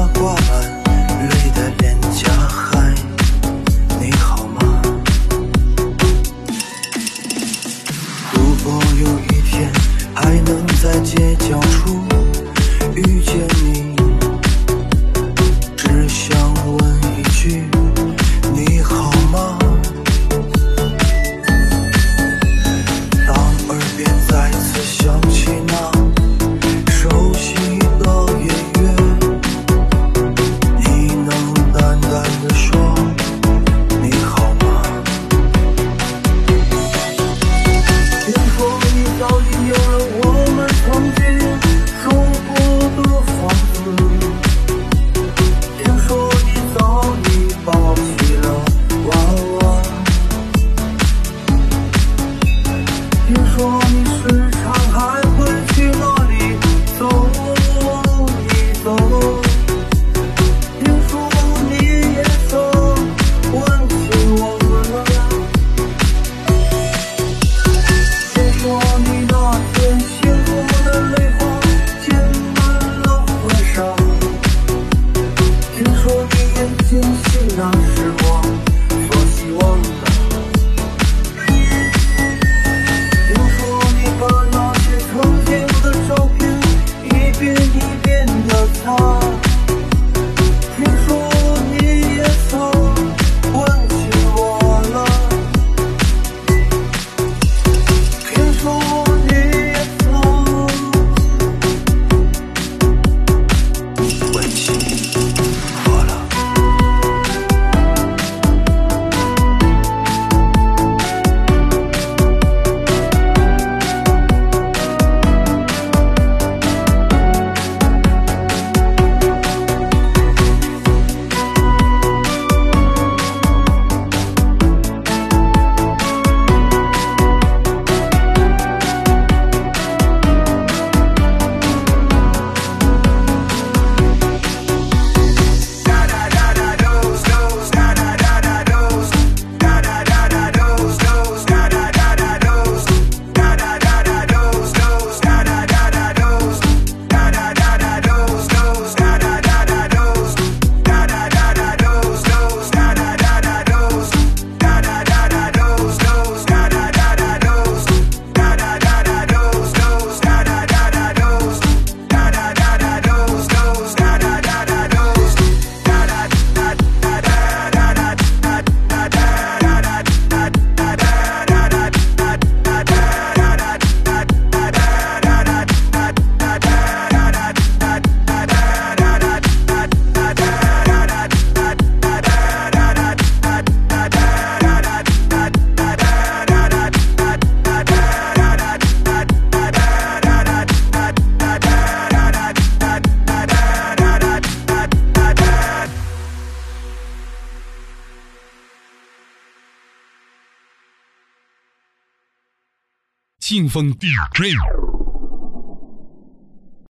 挂满泪的脸颊，嗨，你好吗？如果有一天还能在街角处遇见你，只想问一句，你好吗？当耳边再次响起那熟悉的音乐，你能淡淡地说你好吗？听说你早已有了我们曾经住过的房子，听说你早已抱起了娃娃，听说你时常还会去那里走一走，听说你也曾问起我了，听说你那天幸福的泪花溅满了婚纱，听说你也惊喜那是我所希望的，听说你把那些曾经的照片一遍一遍地擦，听说你也曾问起我了，听说你也曾问起我了。 劲风 DJ